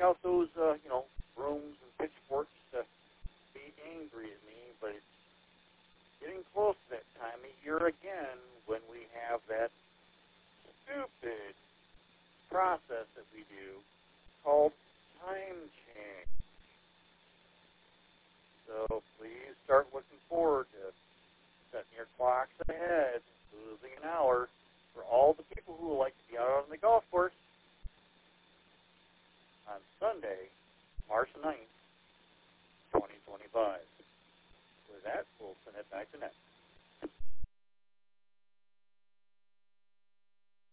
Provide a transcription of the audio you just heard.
out those, brooms and pitchforks to be angry at me, but it's getting close to that time of year again when we have that stupid process that we do called time change. So please start looking forward to setting your clocks ahead, losing an hour for all the people who would like to be out on the golf course on Sunday, March 9th, 2025. With that, we'll send it back to Ned.